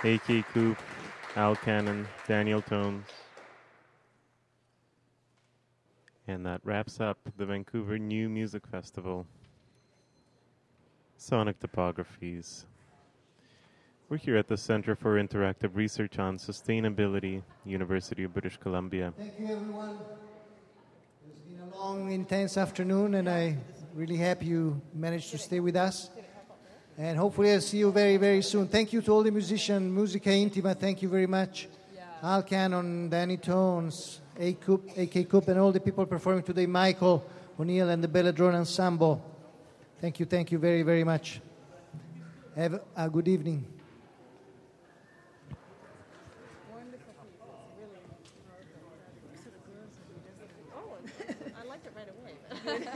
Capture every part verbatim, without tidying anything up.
A K Coop, Al Cannon, Daniel Tones. And that wraps up the Vancouver New Music Festival. Sonic Topographies. We're here at the Center for Interactive Research on Sustainability, University of British Columbia. Thank you, everyone. It's been a long, intense afternoon, and I'm really happy you managed to stay with us. And hopefully I'll see you very, very soon. Thank you to all the musicians, Musica Intima, thank you very much. Yeah. Al Cannon, Danny Tones, A K Coop, and all the people performing today, Michael O'Neill and the Belladrone Ensemble. Thank you, thank you very, very much. Have a good evening. I liked it right away.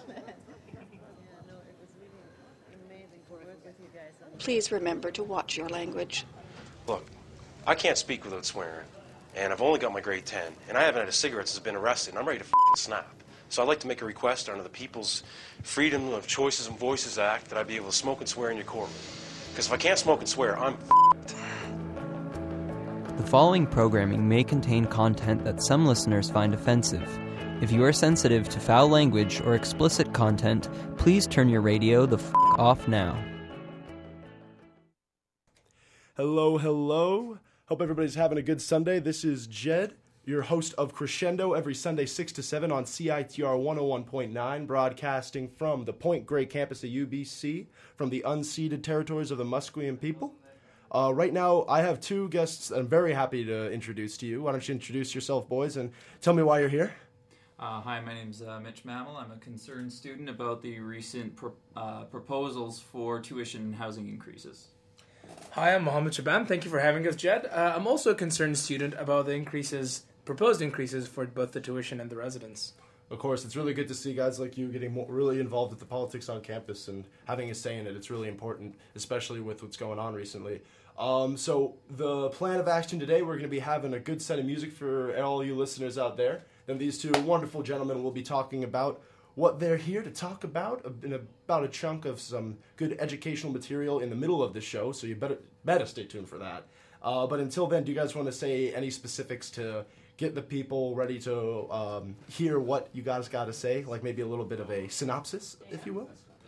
Please remember to watch your language. Look, I can't speak without swearing, and I've only got my grade ten, and I haven't had a cigarette since I've been arrested, and I'm ready to f***ing snap. So I'd like to make a request under the People's Freedom of Choices and Voices Act that I be able to smoke and swear in your courtroom. Because if I can't smoke and swear, I'm f***ed. The following programming may contain content that some listeners find offensive. If you are sensitive to foul language or explicit content, please turn your radio the f*** off now. Hello, hello. Hope everybody's having a good Sunday. This is Jed, your host of Crescendo, every Sunday six to seven on C I T R one oh one point nine, broadcasting from the Point Grey campus of U B C, from the unceded territories of the Musqueam people. Uh, right now, I have two guests I'm very happy to introduce to you. Why don't you introduce yourself, boys, and tell me why you're here? Uh, hi, my name's uh, Mitch Mammal. I'm a concerned student about the recent pro- uh, proposals for tuition and housing increases. Hi, I'm Mohammed Shabam. Thank you for having us, Jed. Uh, I'm also a concerned student about the increases, proposed increases for both the tuition and the residence. Of course, it's really good to see guys like you getting more, really involved with the politics on campus and having a say in it. It's really important, especially with what's going on recently. Um, so the plan of action today, we're going to be having a good set of music for all you listeners out there. Then these two wonderful gentlemen will be talking about what they're here to talk about, in about a chunk of some good educational material in the middle of the show, so you better better stay tuned for that. Uh, but until then, do you guys want to say any specifics to get the people ready to um, hear what you guys got to say, like maybe a little bit of a synopsis, if you will?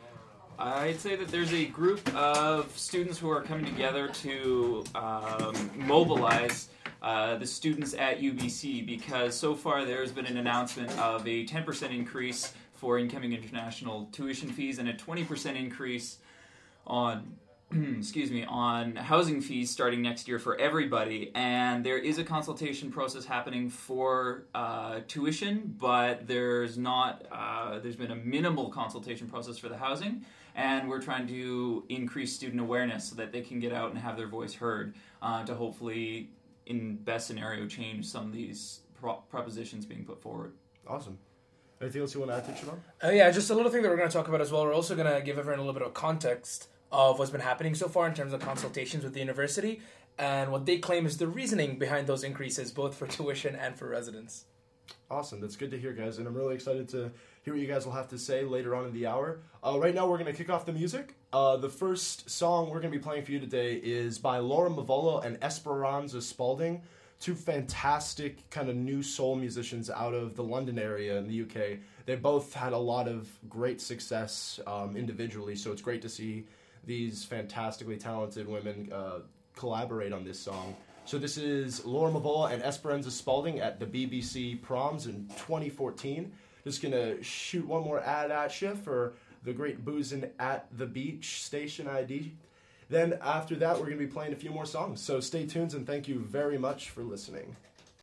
I'd say that there's a group of students who are coming together to um, mobilize uh, the students at U B C, because so far there's been an announcement of a ten percent increase for incoming international tuition fees and a twenty percent increase on excuse me, on housing fees starting next year for everybody. And there is a consultation process happening for uh, tuition, but there's not, uh, there's been a minimal consultation process for the housing. And we're trying to increase student awareness so that they can get out and have their voice heard uh, to hopefully, in best scenario, change some of these pro- propositions being put forward. Awesome. Anything else you want to add to, Siobhan? Uh, yeah, just a little thing that we're going to talk about as well. We're also going to give everyone a little bit of context of what's been happening so far in terms of consultations with the university and what they claim is the reasoning behind those increases, both for tuition and for residents. Awesome. That's good to hear, guys. And I'm really excited to hear what you guys will have to say later on in the hour. Uh, right now, we're going to kick off the music. Uh, the first song we're going to be playing for you today is by Laura Mavola and Esperanza Spalding, two fantastic kind of new soul musicians out of the London area in the U K. They both had a lot of great success um, individually, so it's great to see these fantastically talented women uh, collaborate on this song. So this is Laura Mavola and Esperanza Spalding at the B B C Proms in twenty fourteen. Just going to shoot one more ad at you for the great Boozin' at the Beach station I D. Then after that, we're going to be playing a few more songs. So stay tuned, and thank you very much for listening.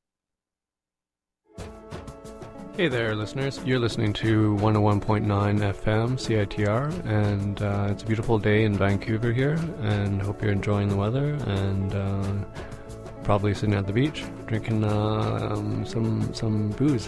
Hey there, listeners. You're listening to one oh one point nine F M, C I T R, and uh, it's a beautiful day in Vancouver here, and hope you're enjoying the weather, and uh, probably sitting at the beach, drinking uh, um, some, some booze.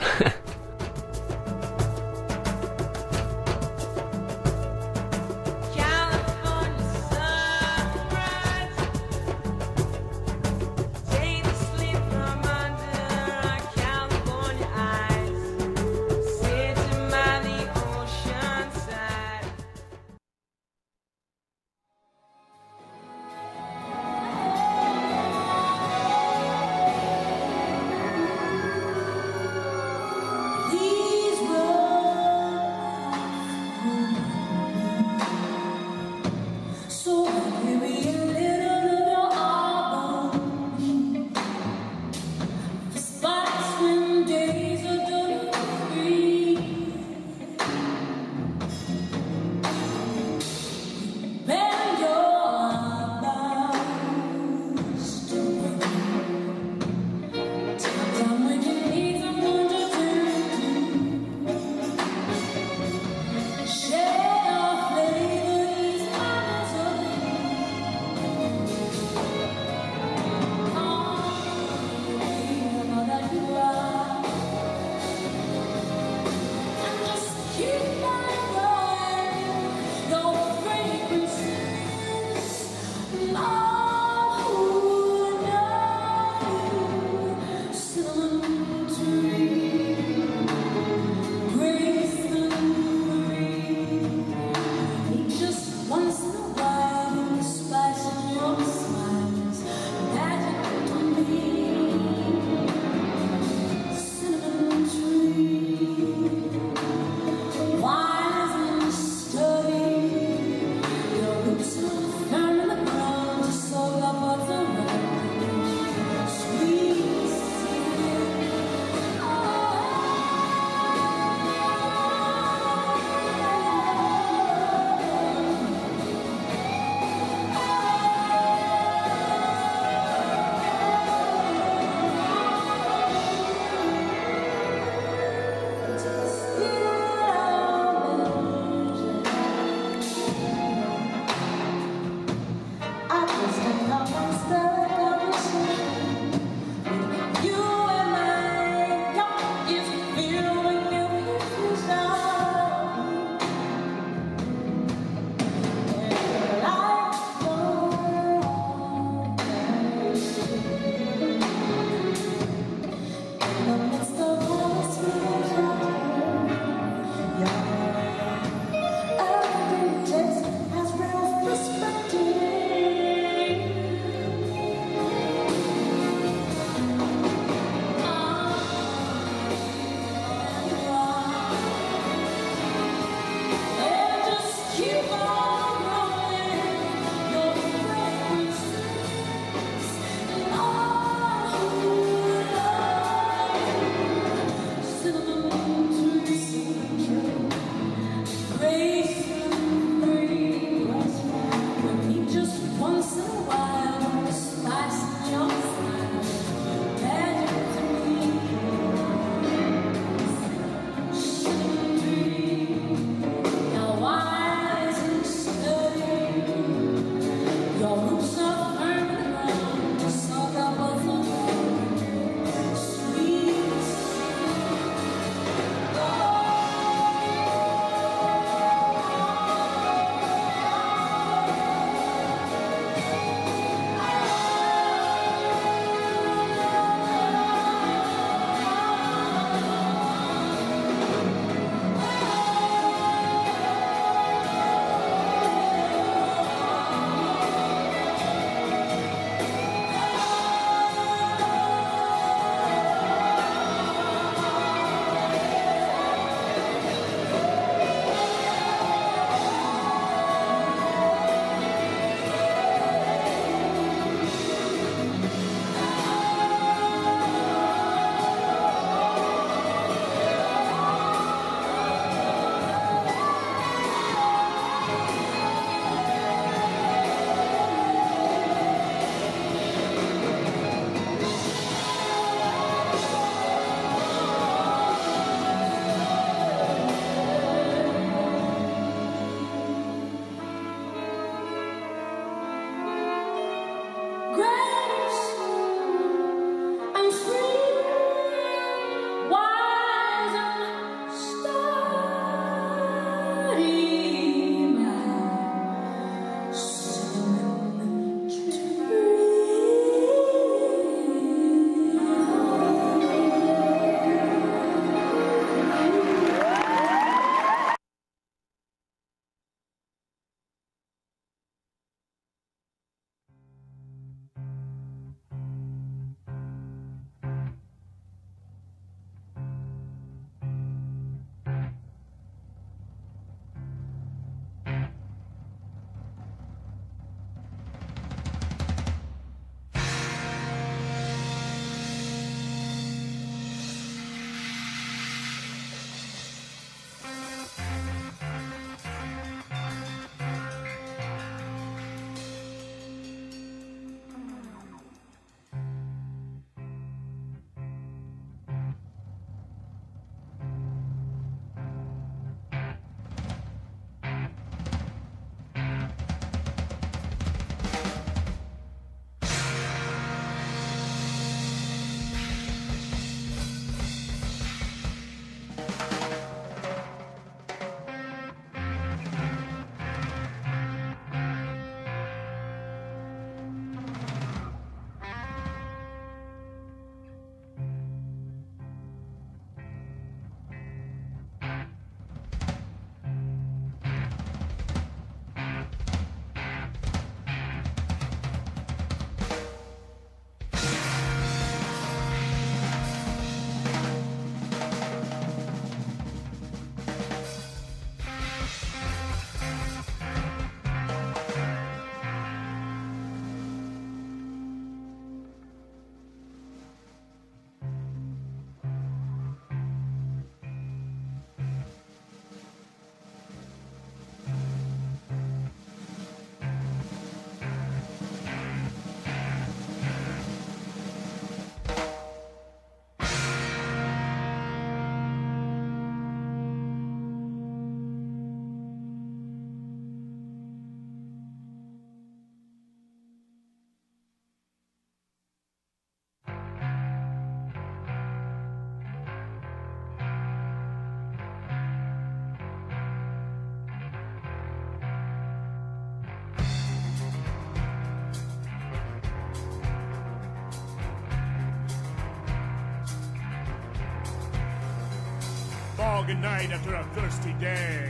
foggy night after a thirsty day.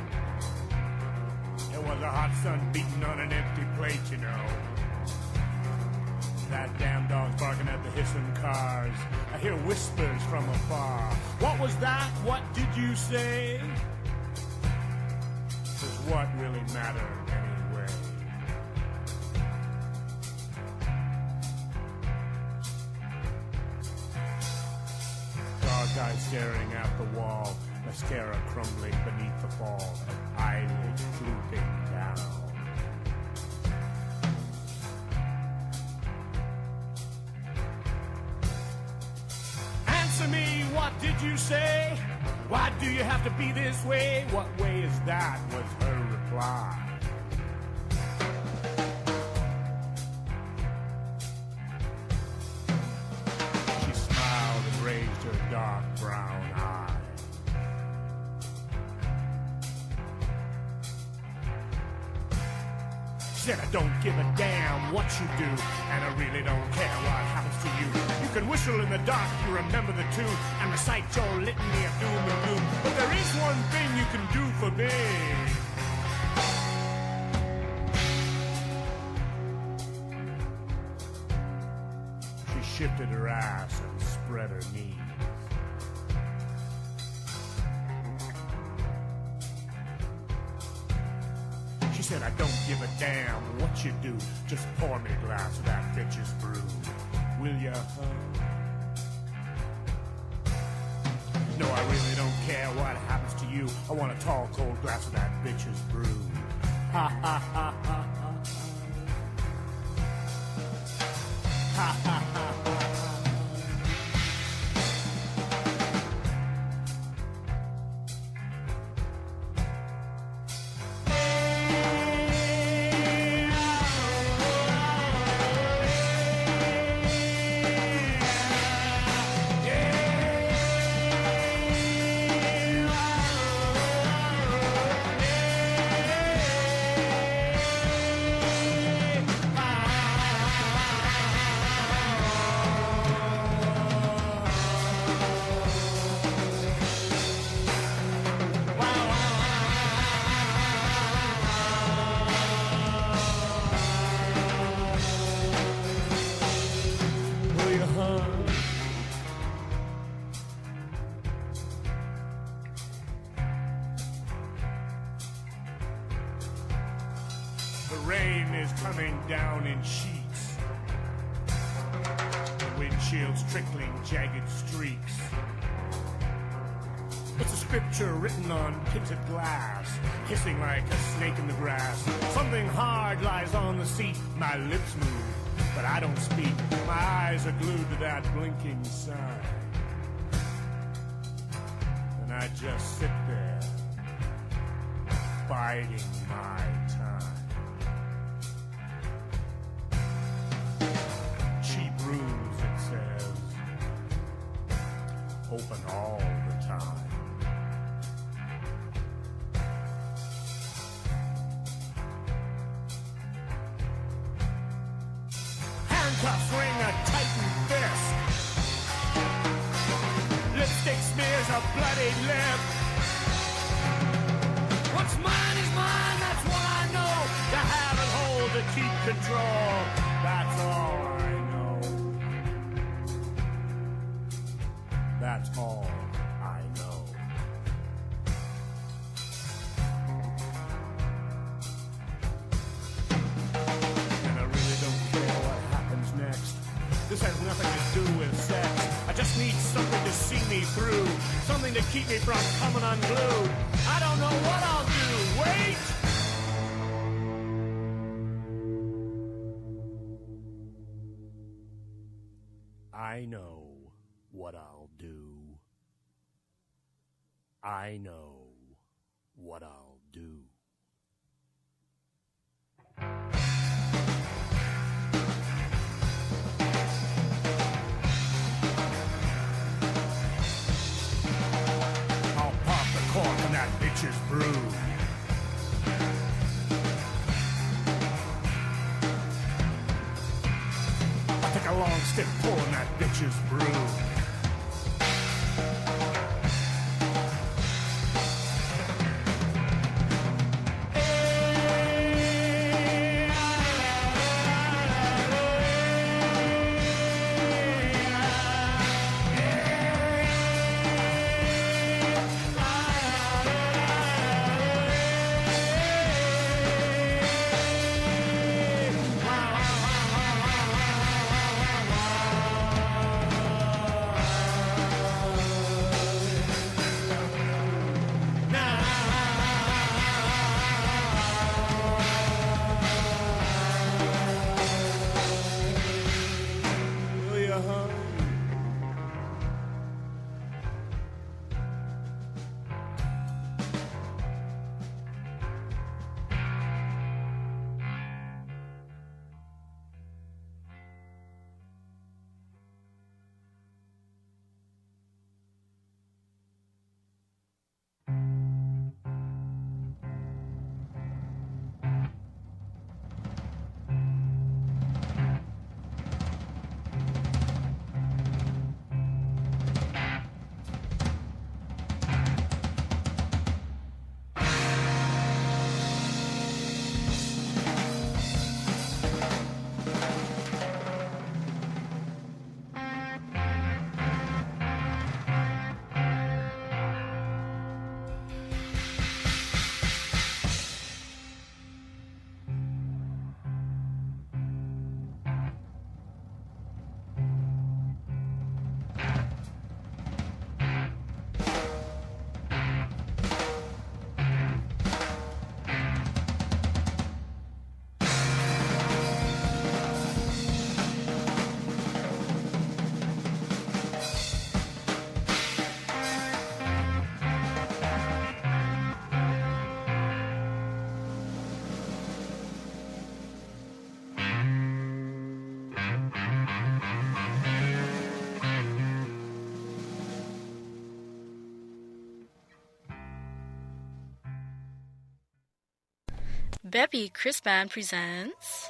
There was a hot sun beating on an empty plate, you know. That damn dog's barking at the hissing cars. I hear whispers from afar. What was that? What did you say? 'Cause what really mattered anyway? Dark eyes staring at the wall, mascara crumbling beneath the fall, eyelids drooping down. what did you say? Why do you have to be this way? What way is that? Was her reply. She smiled and raised her dark brown eye. Said, I don't give a damn what you do, and I really don't care what happens to you. You can whistle in the dark if you remember the tune, and recite your litany of doom and gloom. But there is one thing you can do for me. She shifted her ass and spread her knees. She said, I don't give a damn what you do. Just pour me a glass of that bitch's brew. Will ya? No, I really don't care what happens to you. I want a tall, cold glass of that bitch's brew. Ha ha ha ha ha. Ha ha ha ha. Down in sheets, windshields trickling jagged streaks. It's a scripture written on tinted glass, hissing like a snake in the grass. Something hard lies on the seat. My lips move, but I don't speak. My eyes are glued to that blinking sign, and I just sit there, biding my time. Rooms, it says, open all the time. Handcuffs ring a tightened fist. Lipstick smears a bloody lip. What's mine is mine, that's what I know. To have it hold, to keep control, that's all. That's all I know. And I really don't care what happens next. This has nothing to do with sex. I just need something to see me through. Something to keep me from coming unglued. I don't know what I'll do. Wait! I know what I'll do. I know what I'll do. I'll pop the cork on that bitch's brew. I'll take a long stiff pull on that bitch's brew. Beppy Chris Band presents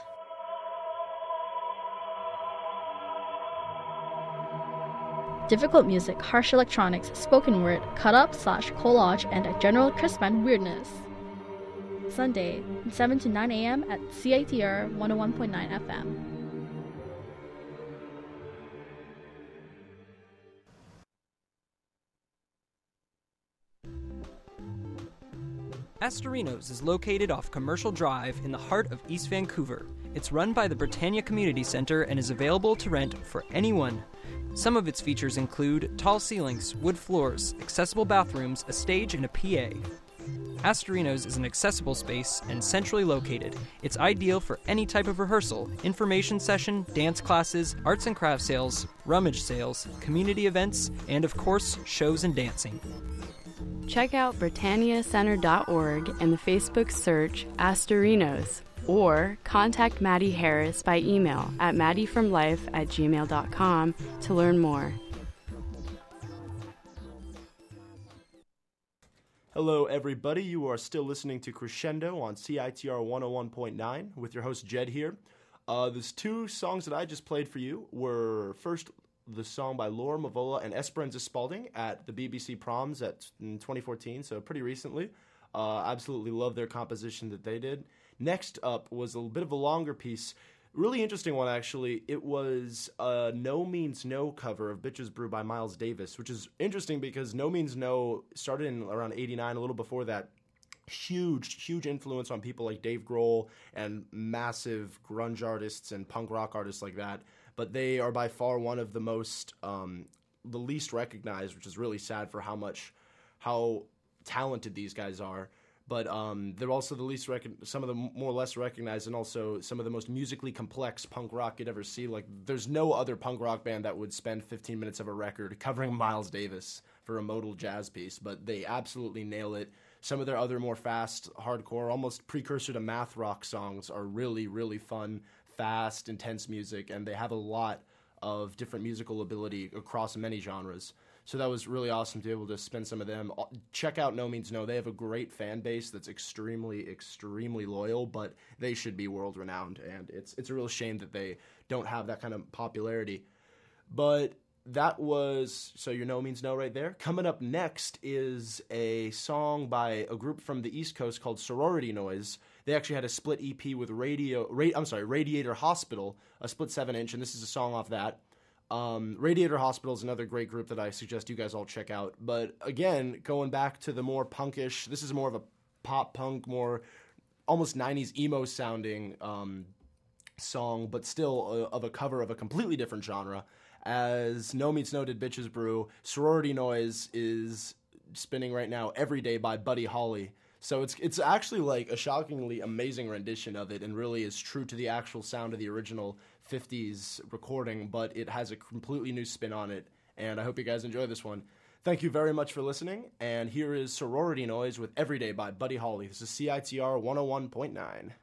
difficult music, harsh electronics, spoken word, cut up slash collage, and a general Chris Band weirdness. Sunday, seven to nine a.m. at C I T R one oh one point nine F M. Astorinos is located off Commercial Drive in the heart of East Vancouver. It's run by the Britannia Community Centre and is available to rent for anyone. Some of its features include tall ceilings, wood floors, accessible bathrooms, a stage, and a P A. Astorinos is an accessible space and centrally located. It's ideal for any type of rehearsal, information session, dance classes, arts and craft sales, rummage sales, community events, and of course, shows and dancing. Check out Britannia Center dot org and the Facebook search Astorinos, or contact Maddie Harris by email at maddiefromlife at gmail dot com to learn more. Hello, everybody. You are still listening to Crescendo on C I T R one oh one point nine with your host, Jed here. Uh, those two songs that I just played for you were first the song by Laura Mavola and Esperanza Spalding at the B B C Proms at in twenty fourteen, so pretty recently. Uh, absolutely love their composition that they did. Next up was a bit of a longer piece. Really interesting one, actually. It was a No Means No cover of Bitches Brew by Miles Davis, which is interesting because No Means No started in around eighty-nine, a little before that. Huge, huge influence on people like Dave Grohl and massive grunge artists and punk rock artists like that. But they are by far one of the most, um, the least recognized, which is really sad for how much, how talented these guys are. But um, they're also the least, rec- some of the more or less recognized, and also some of the most musically complex punk rock you'd ever see. Like, there's no other punk rock band that would spend fifteen minutes of a record covering Miles Davis for a modal jazz piece, but they absolutely nail it. Some of their other more fast, hardcore, almost precursor to math rock songs are really, really fun, fast, intense music, and they have a lot of different musical ability across many genres. So that was really awesome to be able to spend some of them. Check out No Means No. They have a great fan base that's extremely, extremely loyal, but they should be world-renowned, and it's it's a real shame that they don't have that kind of popularity. But that was, so your No Means No right there. Coming up next is a song by a group from the East Coast called Sorority Noise. They actually had a split E P with Radio, ra- I'm sorry, Radiator Hospital, a split seven-inch, and this is a song off that. Um, Radiator Hospital is another great group that I suggest you guys all check out. But again, going back to the more punkish, this is more of a pop punk, more almost nineties emo sounding um, song, but still a, of a cover of a completely different genre. As No Means No did Bitches Brew, Sorority Noise is spinning right now Every Day by Buddy Holly. So it's it's actually like a shockingly amazing rendition of it and really is true to the actual sound of the original fifties recording, but it has a completely new spin on it, and I hope you guys enjoy this one. Thank you very much for listening, and here is Sorority Noise with Every Day by Buddy Holly. This is C I T R one oh one point nine.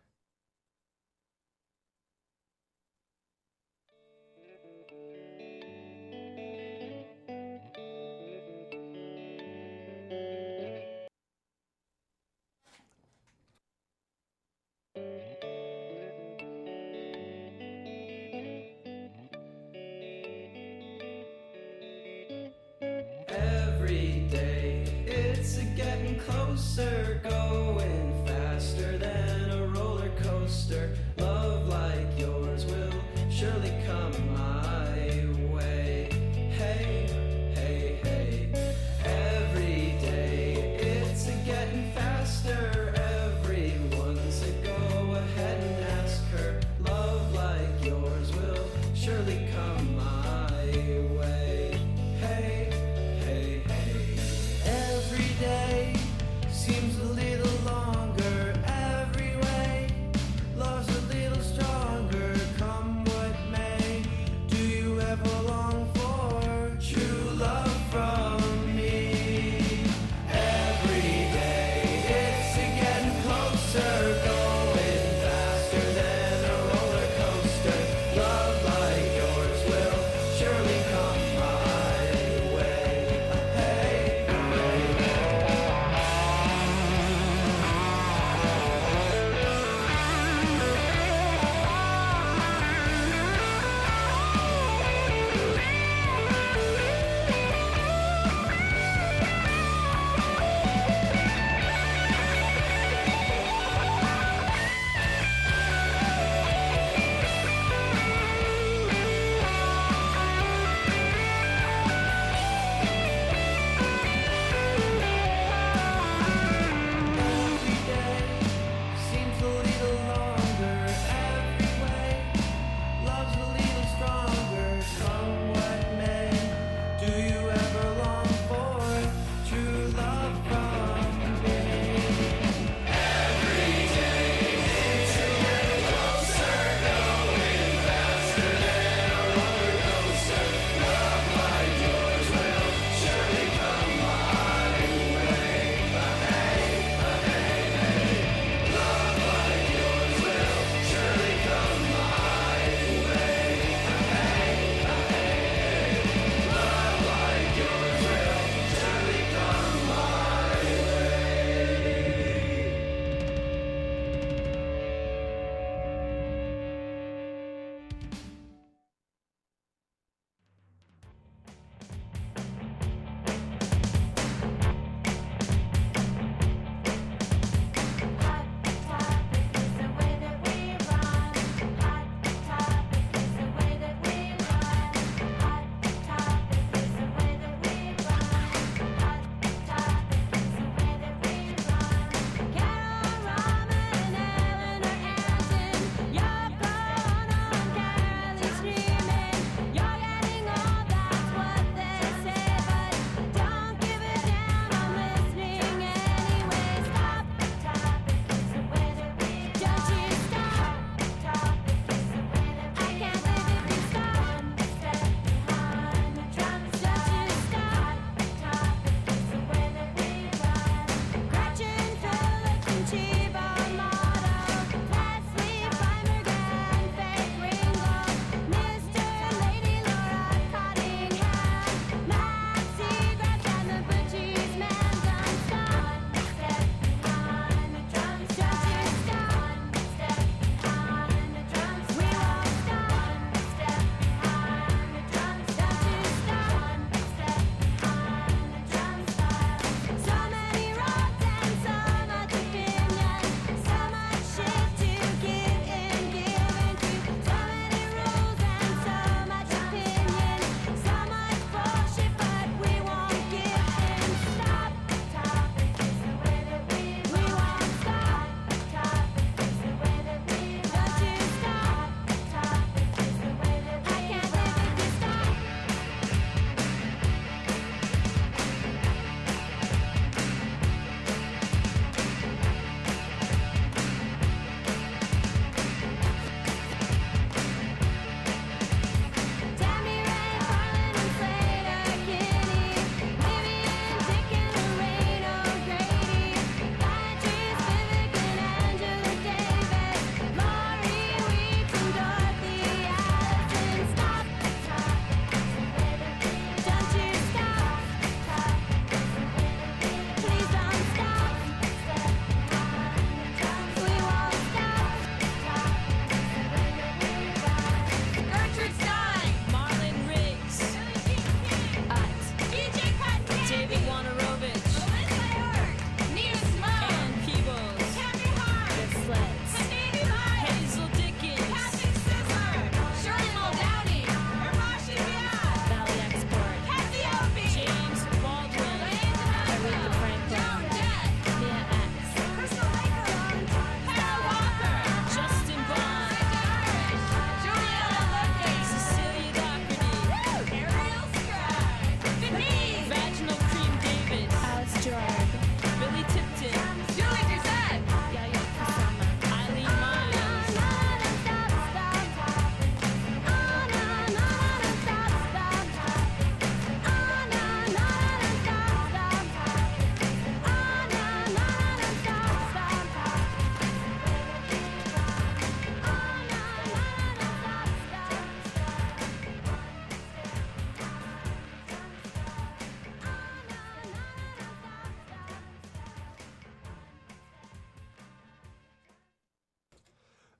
Closer, going faster than a roller coaster. Love like yours will surely come my way. Hey, hey, hey. Every day it's a getting faster. Everyone's a go ahead and ask her. Love like yours will surely come my way. Hey, hey, hey. Every day seems a little long.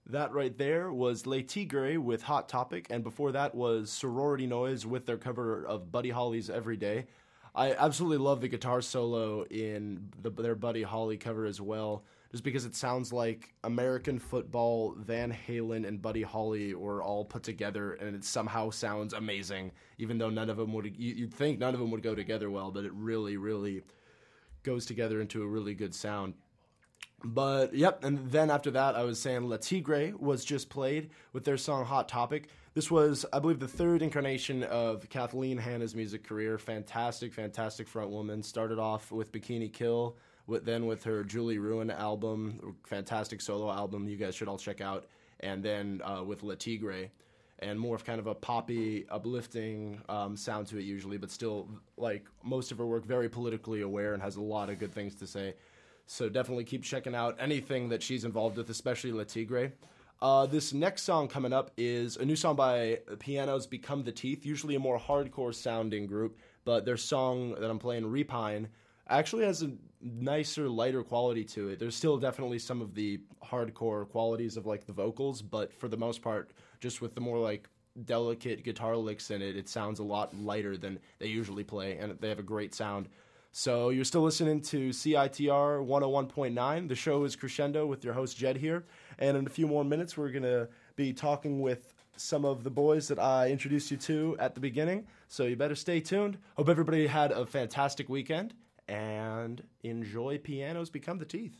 That right there was Le Tigre with Hot Topic, and before that was Sorority Noise with their cover of Buddy Holly's Every Day. I absolutely love the guitar solo in the, their Buddy Holly cover as well, just because it sounds like American football, Van Halen, and Buddy Holly were all put together, and it somehow sounds amazing, even though none of them would, you'd think none of them would go together well, but it really, really goes together into a really good sound. But, yep, and then after that, I was saying Le Tigre was just played with their song Hot Topic. This was, I believe, the third incarnation of Kathleen Hanna's music career. Fantastic, fantastic front woman. Started off with Bikini Kill, with, then with her Julie Ruin album, fantastic solo album you guys should all check out, and then uh, with Le Tigre, and more of kind of a poppy, uplifting um, sound to it usually, but still, like, most of her work very politically aware and has a lot of good things to say. So definitely keep checking out anything that she's involved with, especially Le Tigre. Uh, this next song coming up is a new song by Piano's Become the Teeth, usually a more hardcore sounding group, but their song that I'm playing, Repine, actually has a nicer, lighter quality to it. There's still definitely some of the hardcore qualities of like the vocals, but for the most part, just with the more like delicate guitar licks in it, it sounds a lot lighter than they usually play, and they have a great sound. So you're still listening to C I T R one oh one point nine. The show is Crescendo with your host Jed here. And in a few more minutes, we're going to be talking with some of the boys that I introduced you to at the beginning. So you better stay tuned. Hope everybody had a fantastic weekend. And enjoy Piano's Become the Teeth.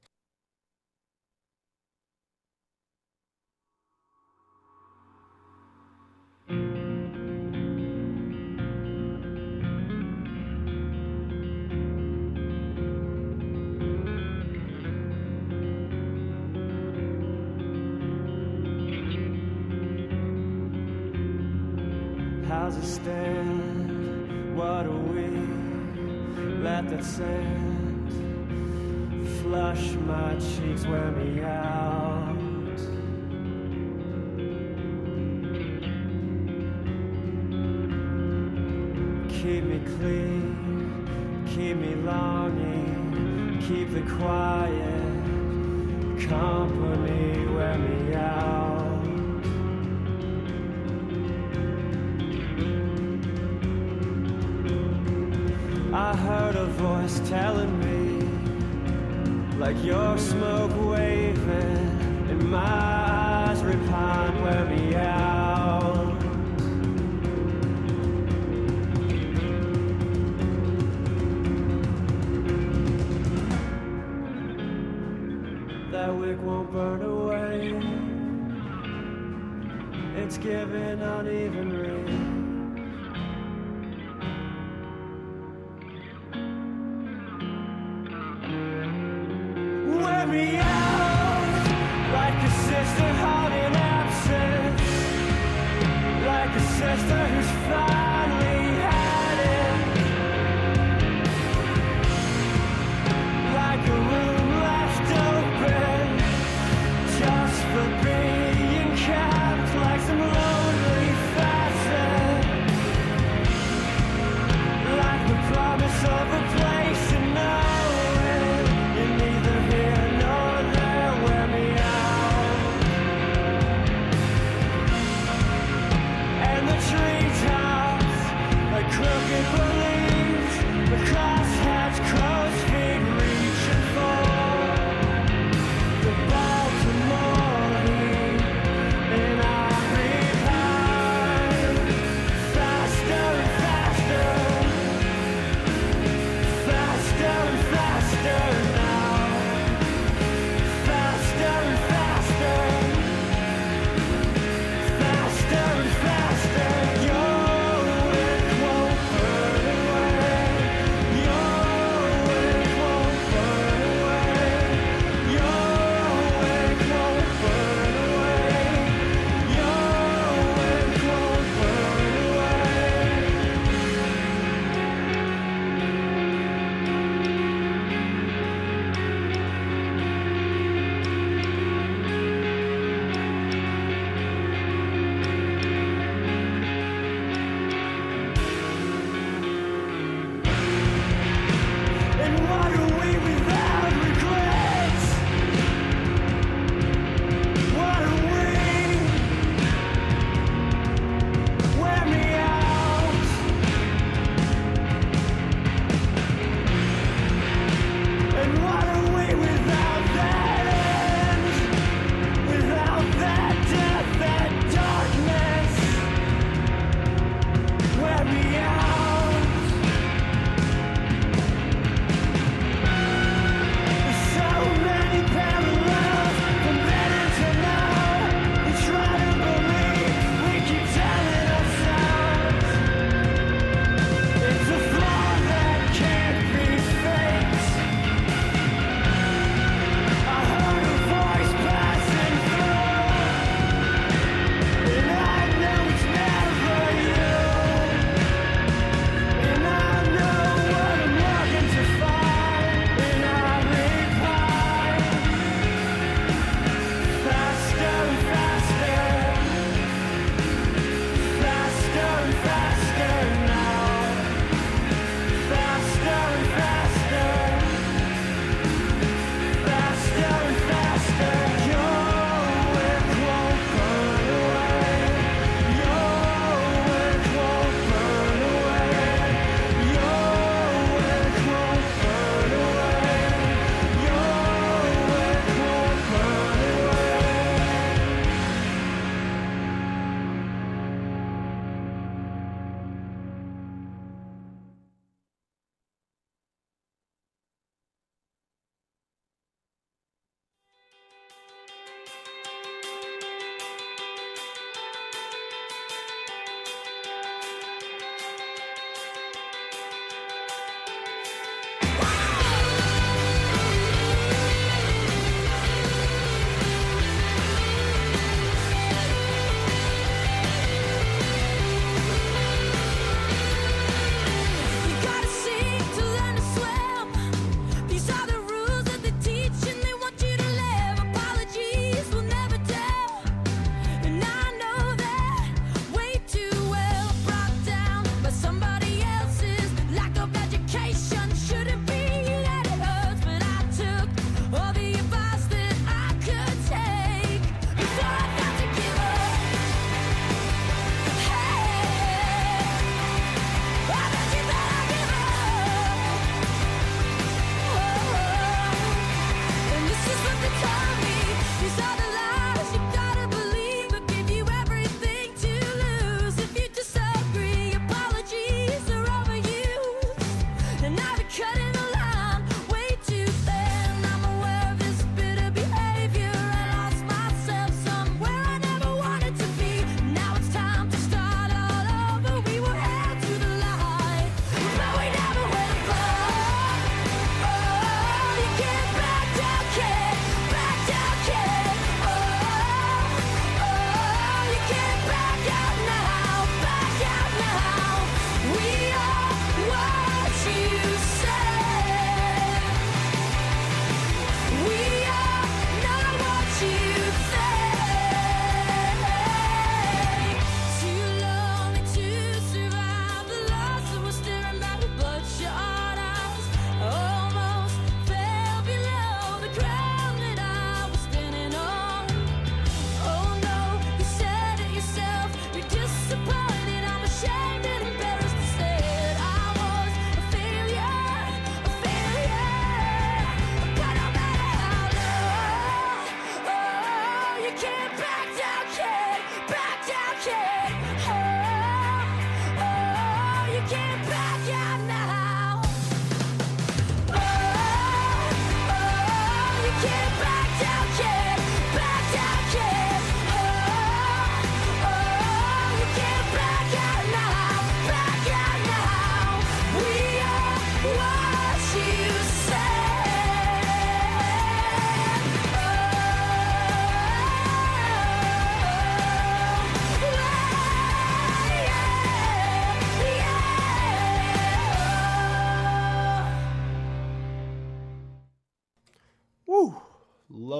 How's it stand? What are we? Let that sand flush my cheeks, wear me out. Keep me clean, keep me longing, keep the quiet company, wear me out. I heard a voice telling me, like your smoke waving in my eyes, repine, wear me out. That wick won't burn away, it's giving uneven rain. Wear me out like a sister hot in absence, like a sister who's finally had it, like a room left open just for being kept, like some lonely facet, like the promise of a place in nowhere. You're neither here nor there, wear me out. And the treetops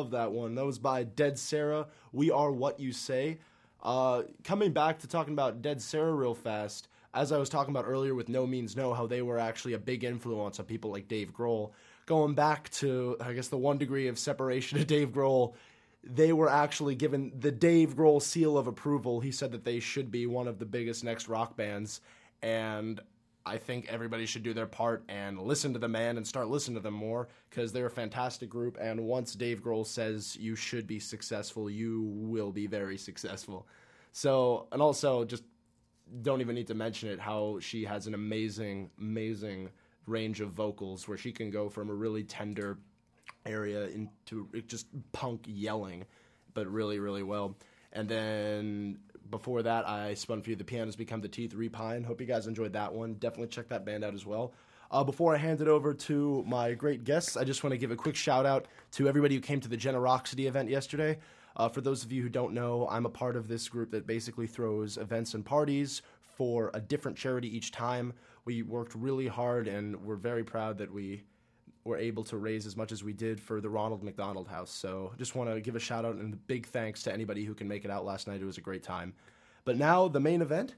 love that one. That was by Dead Sarah, We Are What You Say. Uh, coming back to talking about Dead Sarah real fast, as I was talking about earlier with No Means No, how they were actually a big influence on people like Dave Grohl. Going back to, I guess, the one degree of separation of Dave Grohl, they were actually given the Dave Grohl seal of approval. He said that they should be one of the biggest next rock bands, and I think everybody should do their part and listen to the man and start listening to them more, because they're a fantastic group, and once Dave Grohl says you should be successful, you will be very successful. So, and also, just don't even need to mention it, how she has an amazing, amazing range of vocals where she can go from a really tender area into just punk yelling, but really, really well. And then before that, I spun for you The Pianos Become the Teeth, Repine. Hope you guys enjoyed that one. Definitely check that band out as well. Uh, before I hand it over to my great guests, I just want to give a quick shout out to everybody who came to the Generosity event yesterday. Uh, for those of you who don't know, I'm a part of this group that basically throws events and parties for a different charity each time. We worked really hard, and we're very proud that we were able to raise as much as we did for the Ronald McDonald House. So just want to give a shout out and a big thanks to anybody who can make it out last night. It was a great time. But now the main event.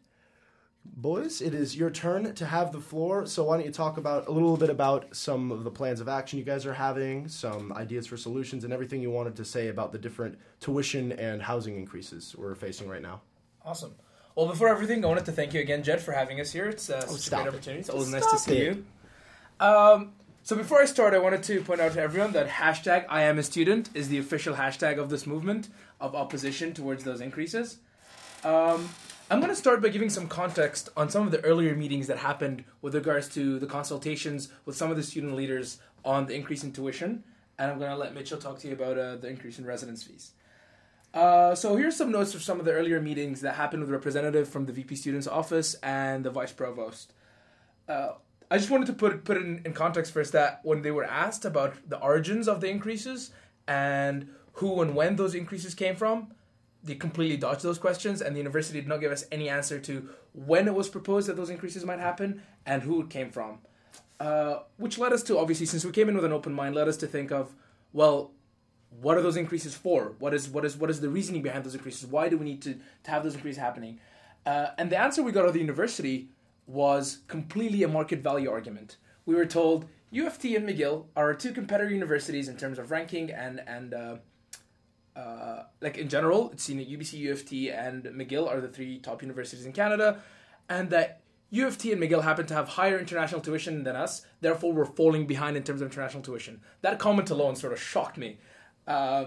Boys, it is your turn to have the floor. So why don't you talk about a little bit about some of the plans of action you guys are having, some ideas for solutions, and everything you wanted to say about the different tuition and housing increases we're facing right now. Awesome. Well, before everything, I wanted to thank you again, Jed, for having us here. It's uh, Oh, such a great stop it. opportunity. It's always Stop nice to see it. you. Um, so before I start, I wanted to point out to everyone that hashtag I am a student is the official hashtag of this movement of opposition towards those increases. Um, I'm going to start by giving some context on some of the earlier meetings that happened with regards to the consultations with some of the student leaders on the increase in tuition. And I'm going to let Mitchell talk to you about uh, the increase in residence fees. Uh, so here's some notes of some of the earlier meetings that happened with a representative from the V P Student's office and the Vice Provost. Uh, I just wanted to put, put it in, in context first that when they were asked about the origins of the increases and who and when those increases came from, they completely dodged those questions, and the university did not give us any answer to when it was proposed that those increases might happen and who it came from. Uh, which led us to, obviously, since we came in with an open mind, led us to think of, well, what are those increases for? What is what is what is the reasoning behind those increases? Why do we need to, to have those increases happening? Uh, and the answer we got out of the university was completely a market value argument. We were told U F T and McGill are our two competitor universities in terms of ranking and and uh, uh, like in general. It's seen that U B C, U F T, and McGill are the three top universities in Canada, and that U F T and McGill happen to have higher international tuition than us. Therefore, we're falling behind in terms of international tuition. That comment alone sort of shocked me. Uh,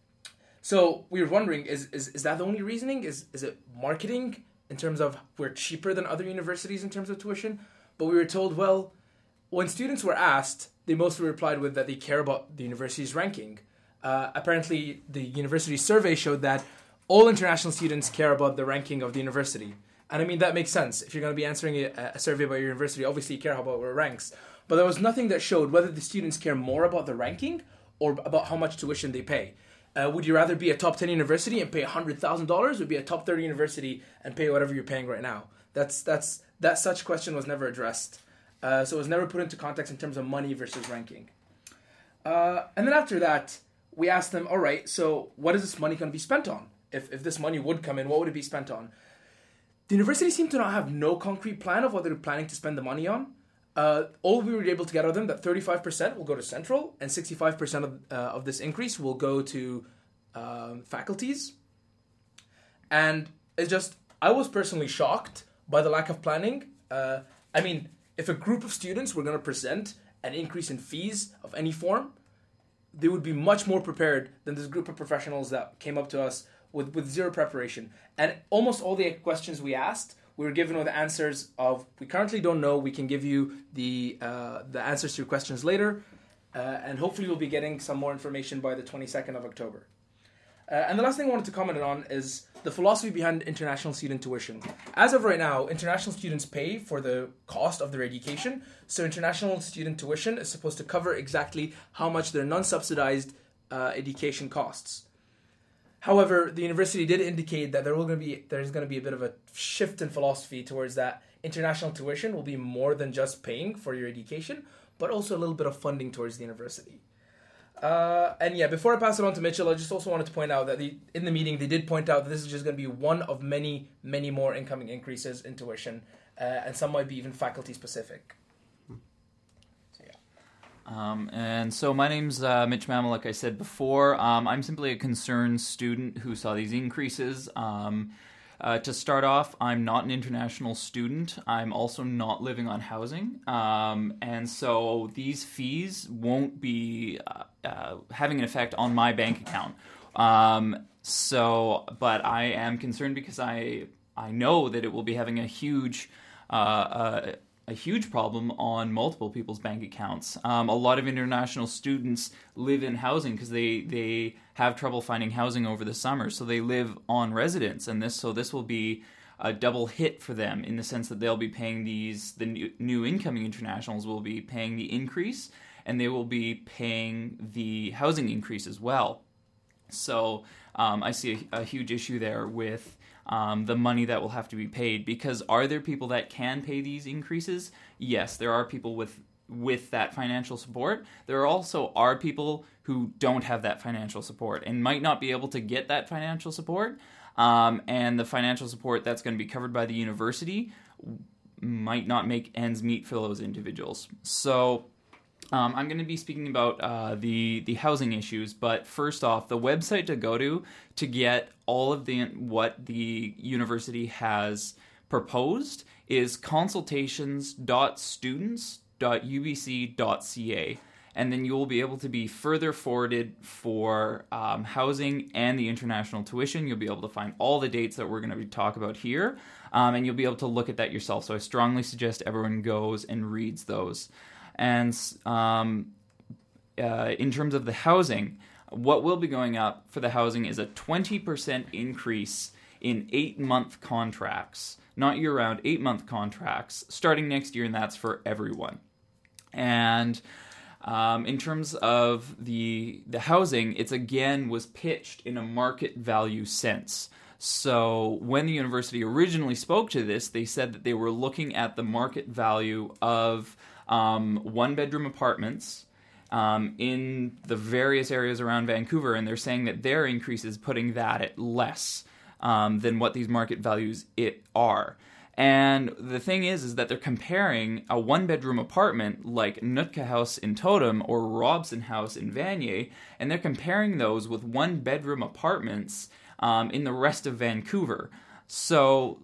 so we were wondering, is, is is that the only reasoning? Is is it marketing in terms of we're cheaper than other universities in terms of tuition? But we were told, well, when students were asked, they mostly replied with that they care about the university's ranking. Uh, apparently, the university survey showed that all international students care about the ranking of the university. And I mean, that makes sense. If you're going to be answering a, a survey about your university, obviously you care about where it ranks. But there was nothing that showed whether the students care more about the ranking or about how much tuition they pay. Uh, would you rather be a top ten university and pay one hundred thousand dollars, or be a top thirty university and pay whatever you're paying right now? That's that's that such question was never addressed. Uh, so it was never put into context in terms of money versus ranking. Uh, and then after that, we asked them, all right, so what is this money going to be spent on? If if this money would come in, what would it be spent on? The university seemed to not have no concrete plan of what they were planning to spend the money on. Uh, all we were able to get out of them, that thirty-five percent will go to Central, and sixty-five percent of, uh, of this increase will go to um, faculties. And it's just, I was personally shocked by the lack of planning. Uh, I mean, if a group of students were going to present an increase in fees of any form, they would be much more prepared than this group of professionals that came up to us with, with zero preparation. And almost all the questions we asked, we were given with answers of, we currently don't know, we can give you the uh, the answers to your questions later, uh, and hopefully we'll be getting some more information by the twenty-second of October. Uh, and the last thing I wanted to comment on is the philosophy behind international student tuition. As of right now, international students pay for the cost of their education, so international student tuition is supposed to cover exactly how much their non-subsidized uh, education costs. However, the university did indicate that there will going to be there's going to be a bit of a shift in philosophy towards that international tuition will be more than just paying for your education, but also a little bit of funding towards the university. Uh, and yeah, before I pass it on to Mitchell, I just also wanted to point out that the, in the meeting they did point out that this is just going to be one of many, many more incoming increases in tuition, uh, and some might be even faculty specific. Um, and so my name's uh, Mitch Mammal, like I said before. Um, I'm simply a concerned student who saw these increases. Um, uh, to start off, I'm not an international student. I'm also not living on housing. Um, and so these fees won't be uh, uh, having an effect on my bank account. Um, so, but I am concerned because I, I know that it will be having a huge... Uh, uh, a huge problem on multiple people's bank accounts. Um, a lot of international students live in housing because they, they have trouble finding housing over the summer, so they live on residence, and this so this will be a double hit for them in the sense that they'll be paying these, the new, new incoming internationals will be paying the increase, and they will be paying the housing increase as well. So um, I see a, a huge issue there with Um, the money that will have to be paid, because are there people that can pay these increases? Yes, there are people with with that financial support. There also are people who don't have that financial support and might not be able to get that financial support, um, and the financial support that's going to be covered by the university might not make ends meet for those individuals. So Um, I'm going to be speaking about uh, the the housing issues, but first off, the website to go to to get all of the what the university has proposed is consultations dot students dot u b c dot c a, and then you will be able to be further forwarded for um, housing and the international tuition. You'll be able to find all the dates that we're going to be talk about here, um, and you'll be able to look at that yourself. So I strongly suggest everyone goes and reads those. And um, uh, in terms of the housing, what will be going up for the housing is a twenty percent increase in eight-month contracts, not year-round, eight-month contracts, starting next year, and that's for everyone. And um, in terms of the the housing, it's again was pitched in a market value sense. So when the university originally spoke to this, they said that they were looking at the market value of Um, one-bedroom apartments um, in the various areas around Vancouver, and they're saying that their increase is putting that at less um, than what these market values it are. And the thing is, is that they're comparing a one-bedroom apartment like Nootka House in Totem or Robson House in Vanier, and they're comparing those with one-bedroom apartments um, in the rest of Vancouver. So...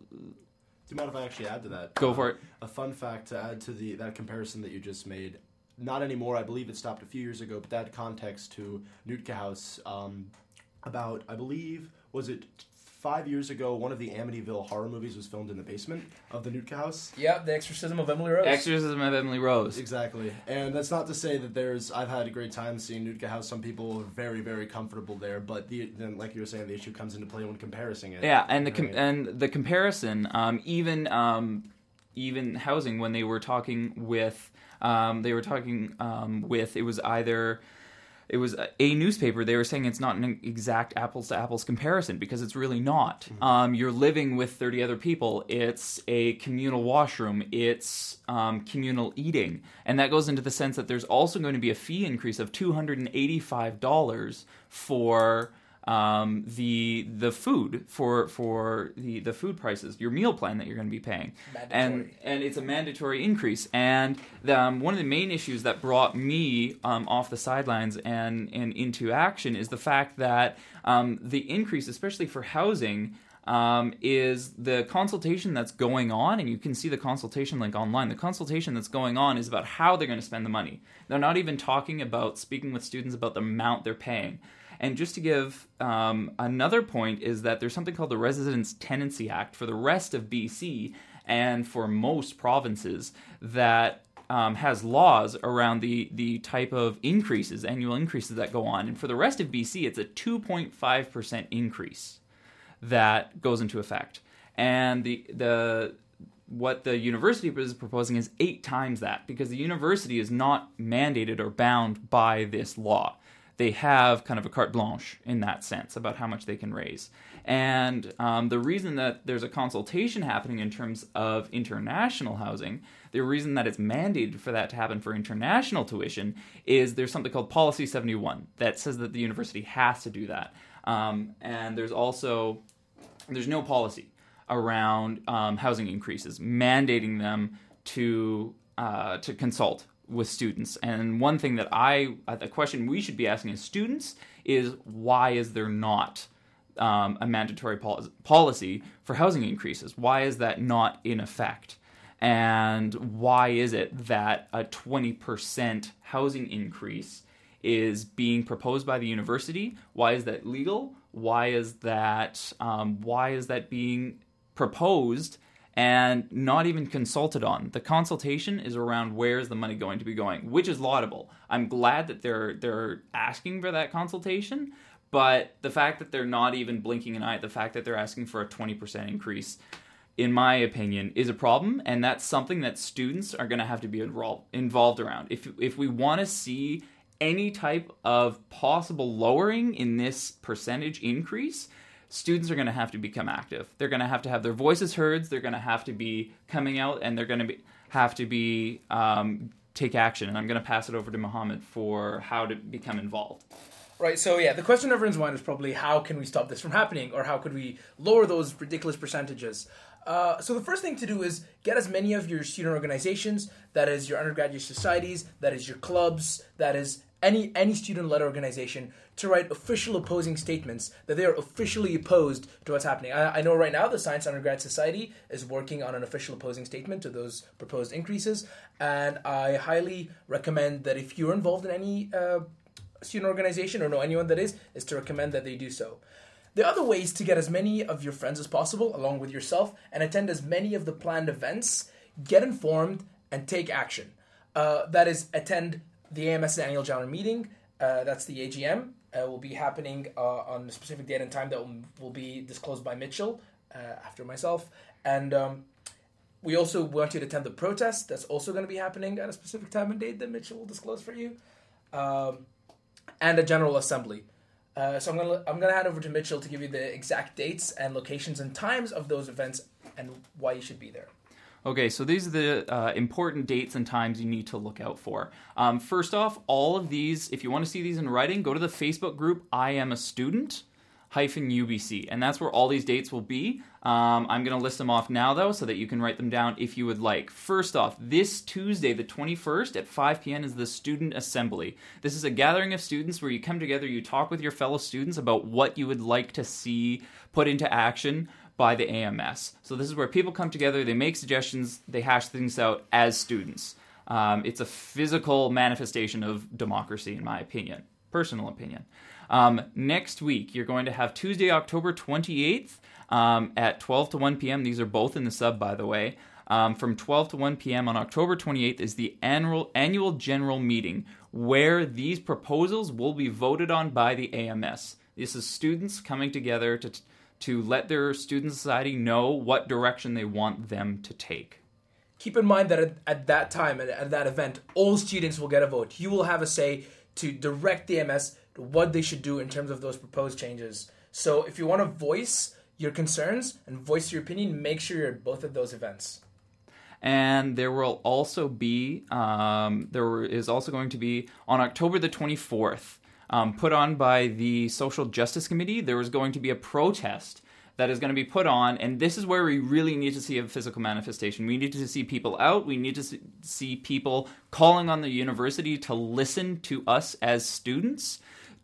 Do you mind if I actually add to that? Go uh, for it. A fun fact to add to the that comparison that you just made. Not anymore. I believe it stopped a few years ago, but that context to Nootka House. Um, about, I believe, was it five years ago, one of the Amityville horror movies was filmed in the basement of the Nootka House. Yeah, The Exorcism of Emily Rose. Exorcism of Emily Rose. Exactly. And that's not to say that there's... I've had a great time seeing Nootka House. Some people are very, very comfortable there. But the, then, like you were saying, the issue comes into play when comparing it. Yeah, and the com- right? and the comparison, um, even um, even housing, when they were talking with... Um, they were talking um, with... It was either... It was a newspaper. They were saying it's not an exact apples-to-apples comparison because it's really not. Mm-hmm. Um, you're living with thirty other people. It's a communal washroom. It's um, communal eating. And that goes into the sense that there's also going to be a fee increase of two hundred eighty-five dollars for um, the the food, for for the, the food prices, your meal plan that you're going to be paying. Mandatory. And and it's a mandatory increase. And the, um, one of the main issues that brought me um, off the sidelines and, and into action is the fact that um, the increase, especially for housing, um, is the consultation that's going on, and you can see the consultation link online. The consultation that's going on is about how they're going to spend the money. They're not even talking about speaking with students about the amount they're paying. And just to give um, another point is that there's something called the Residence Tenancy Act for the rest of B C and for most provinces that um, has laws around the, the type of increases, annual increases that go on. And for the rest of B C, it's a two point five percent increase that goes into effect. And the the what the university is proposing is eight times that, because the university is not mandated or bound by this law. they have kind of a carte blanche in that sense about how much they can raise. And um, the reason that there's a consultation happening in terms of international housing, the reason that it's mandated for that to happen for international tuition is there's something called Policy seventy-one that says that the university has to do that. Um, and there's also, there's no policy around um, housing increases, mandating them to uh, to consult with students. And one thing that I, the question we should be asking as students is, why is there not um, a mandatory pol- policy for housing increases? Why is that not in effect? And why is it that a twenty percent housing increase is being proposed by the university? Why is that legal? Why is that um, why is that being proposed and not even consulted on? The consultation is around where's the money going to be going, which is laudable. I'm glad that they're they're asking for that consultation, but the fact that they're not even blinking an eye at the fact that they're asking for a twenty percent increase, in my opinion, is a problem, and that's something that students are going to have to be enroll- involved around. If if we want to see any type of possible lowering in this percentage increase, students are going to have to become active. They're going to have to have their voices heard. They're going to have to be coming out, and they're going to be, have to be um, take action. And I'm going to pass it over to Mohammed for how to become involved. Right, so yeah, the question in everyone's mind is probably, how can we stop this from happening, or how could we lower those ridiculous percentages? Uh, so the first thing to do is get as many of your student organizations, that is your undergraduate societies, that is your clubs, that is any any student-led organization, to write official opposing statements that they are officially opposed to what's happening. I, I know right now the Science Undergrad Society is working on an official opposing statement to those proposed increases, and I highly recommend that if you're involved in any uh, student organization or know anyone that is, is to recommend that they do so. The other way is to get as many of your friends as possible, along with yourself, and attend as many of the planned events, get informed, and take action. Uh, that is, attend the A M S annual general meeting, uh, that's the A G M, uh, will be happening uh, on a specific date and time that will, will be disclosed by Mitchell, uh, after myself. And um, we also want you to attend the protest, that's also going to be happening at a specific time and date that Mitchell will disclose for you, um, and a general assembly. Uh, so I'm gonna I'm gonna hand over to Mitchell to give you the exact dates and locations and times of those events and why you should be there. Okay, so these are the uh, important dates and times you need to look out for. Um, first off, all of these, if you want to see these in writing, go to the Facebook group I Am a Student hyphen U B C, and that's where all these dates will be. Um, I'm going to list them off now, though, so that you can write them down if you would like. First off, this Tuesday, the twenty-first at five p.m. is the Student Assembly. This is a gathering of students where you come together, you talk with your fellow students about what you would like to see put into action by the A M S. So this is where people come together, they make suggestions, they hash things out as students. Um, it's a physical manifestation of democracy, in my opinion, personal opinion. Um, next week, you're going to have Tuesday, October twenty-eighth um, at twelve to one p.m. These are both in the sub, by the way. Um, from twelve to one p.m. on October twenty-eighth is the annual annual general meeting where these proposals will be voted on by the A M S. This is students coming together to to let their student society know what direction they want them to take. Keep in mind that at, at that time, at, at that event, all students will get a vote. You will have a say to direct the A M S to what they should do in terms of those proposed changes. So if you want to voice your concerns and voice your opinion, make sure you're at both of those events. And there will also be, um, there is also going to be, on October the twenty-fourth, um, put on by the Social Justice Committee, there is going to be a protest that is going to be put on, and this is where we really need to see a physical manifestation. We need to see people out. We need to see people calling on the university to listen to us as students,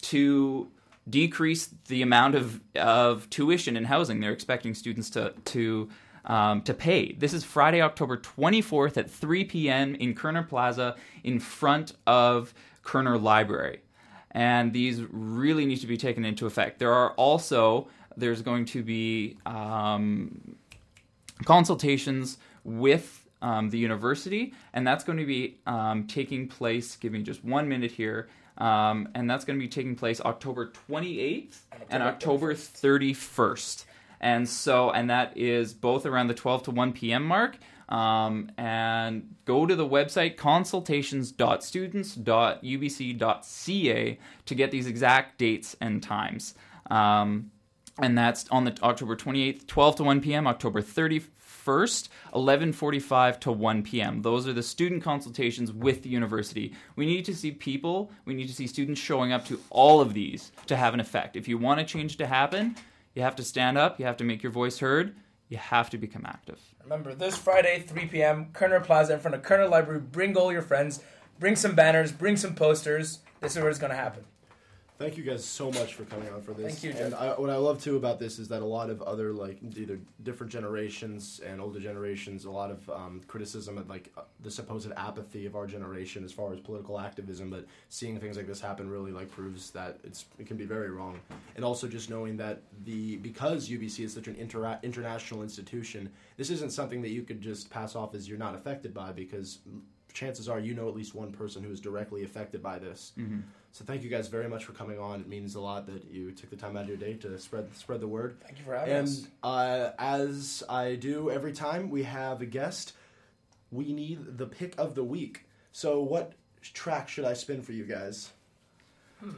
to decrease the amount of, of tuition and housing they're expecting students to to um, to pay. This is Friday, October twenty-fourth at three p.m. in Kerner Plaza in front of Kerner Library. And these really need to be taken into effect. There are also, there's going to be um, consultations with um, the university, and that's going to be um, taking place, give me just one minute here, um, and that's going to be taking place October twenty-eighth and October thirty-first And so, and that is both around the twelve to one p.m. mark. Um, and go to the website consultations dot students dot u b c dot c a to get these exact dates and times. Um, and that's on the October twenty-eighth, twelve to one p.m., October thirty-first, eleven forty-five to one p.m. Those are the student consultations with the university. We need to see people, we need to see students showing up to all of these to have an effect. If you want a change to happen, you have to stand up, you have to make your voice heard, you have to become active. Remember, this Friday, three p.m., Kerner Plaza in front of Kerner Library. Bring all your friends. Bring some banners. Bring some posters. This is where it's going to happen. Thank you guys so much for coming on for this. Thank you, Jeff. And I, what I love too about this is that a lot of other like either different generations and older generations, a lot of um, criticism of like uh, the supposed apathy of our generation as far as political activism. But seeing things like this happen really like proves that it's it can be very wrong. And also just knowing that the because U B C is such an intera- international institution, this isn't something that you could just pass off as you're not affected by, because chances are you know at least one person who is directly affected by this. Mm-hmm. So thank you guys very much for coming on. It means a lot that you took the time out of your day to spread spread the word. Thank you for having and, us. And uh, as I do every time we have a guest, we need the pick of the week. So what track should I spin for you guys? Hmm.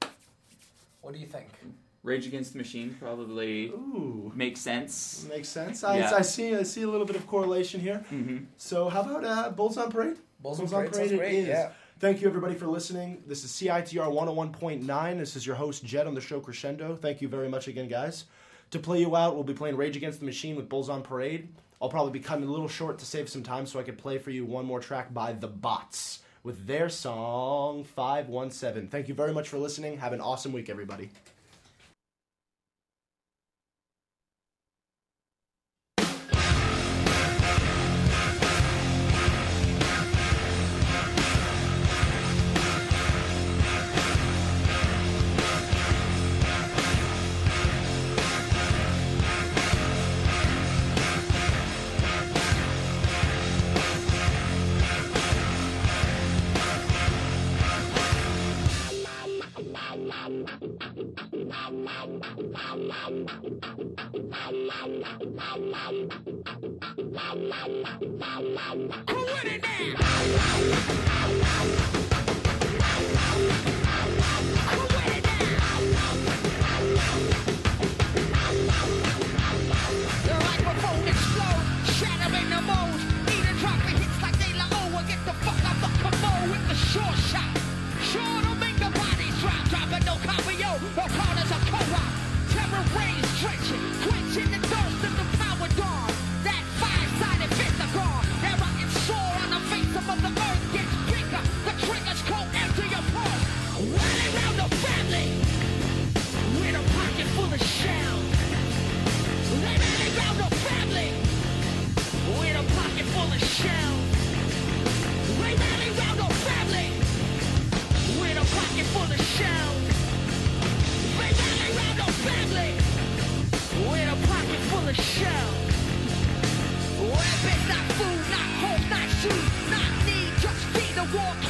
What do you think? Rage Against the Machine probably Ooh. makes sense. Makes sense. I, Yeah. I see. I see a little bit of correlation here. Mm-hmm. So how about uh, Bulls on Parade? Bulls on Parade sounds it great, is. yeah. Thank you, everybody, for listening. This is C I T R one oh one point nine. This is your host, Jed, on the show Crescendo. Thank you very much again, guys. To play you out, we'll be playing Rage Against the Machine with Bulls on Parade. I'll probably be cutting a little short to save some time so I can play for you one more track by The Bots with their song five one seven. Thank you very much for listening. Have an awesome week, everybody. Weapons, not food, not home, not shoes, not need, just feed the war.